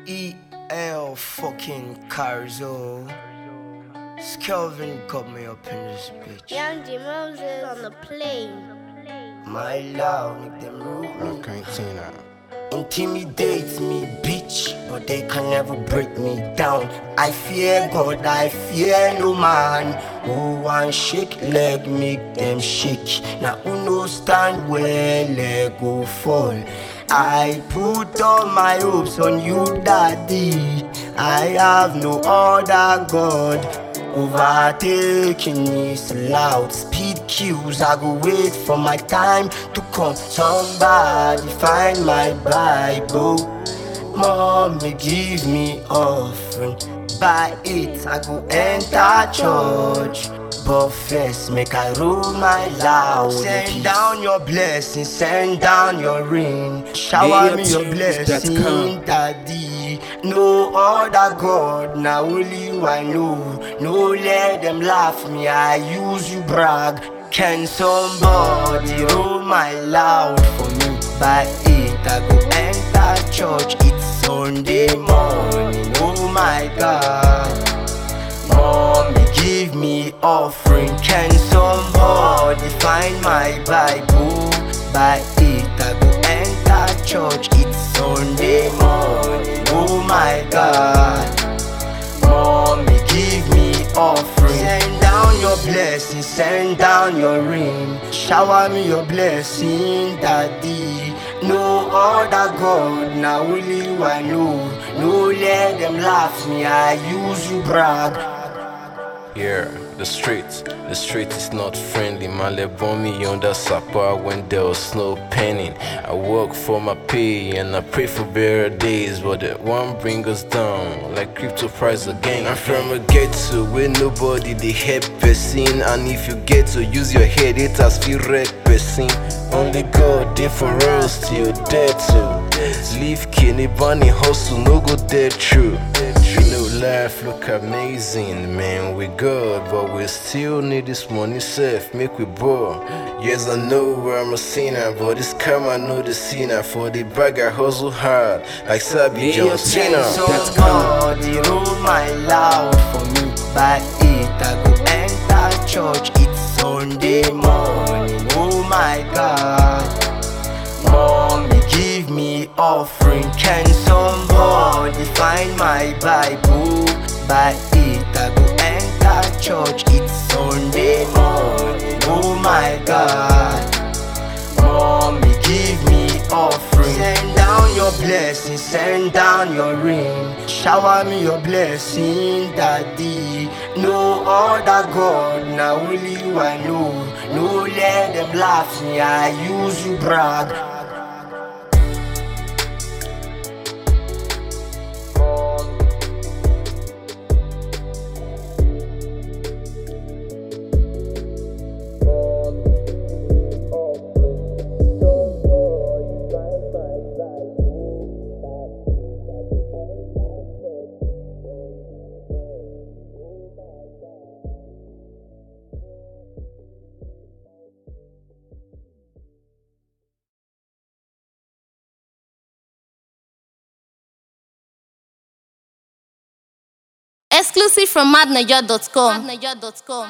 EL fucking Carzo. Skelvin got me up in this bitch. Young G Moses on the plane. My loud, make them root me. Cantina. Intimidate me, bitch, but they can never break me down. I fear God, I fear no man. Who want shake leg, make them shake. Now who no stand well, leg go fall. I put all my hopes on you, daddy. I have no other God. Overtaking is loud. Speed queues, I go wait for my time to come. Somebody find my Bible. Mommy give me offering. By it I go enter church. But first make I roll my loud. Send down your blessing, send down your rain. Shower me your blessing, daddy. No other God, now only you I know. No let them laugh me, I use you brag. Can somebody roll my loud for me? By it I go enter church. It's Sunday morning, oh my God. Mommy give me offering. Can somebody find my Bible? By it I go enter church. It's Sunday morning, oh my God. Mommy give me offering. Send down your blessing, send down your rain. Shower me your blessing, daddy. No other God, now only you I know. No let them laugh me, I use you brag. Yeah, the street is not friendly. Man, they bomb me on the supper when there was snow penning. I work for my pay and I pray for better days, but that one bring us down like crypto price again. I'm from a ghetto where nobody they help person, and if you get to use your head, it has feel wreck person. Only God there for us till dead to leave Kenny Bunny hustle, no go dead true. You know life look amazing, man, we good, but we still need this money safe, make we bore. Yes, I know where I'm a sinner, but this karma know the sinner. For the bag I hustle hard, like Sabi John Cena. Somebody roll my loud for me. By it I go enter church. It's Sunday morning, oh my God. Mommy give me offering. Can somebody find my Bible? By it I go enter church. It's Sunday morning, oh my God. Mommy give me offering. Send down your blessing, send down your rain. Shower me your blessing, daddy. No other God, now only you I know. No let them laugh me, I use you brag. Exclusive from madnaja.com.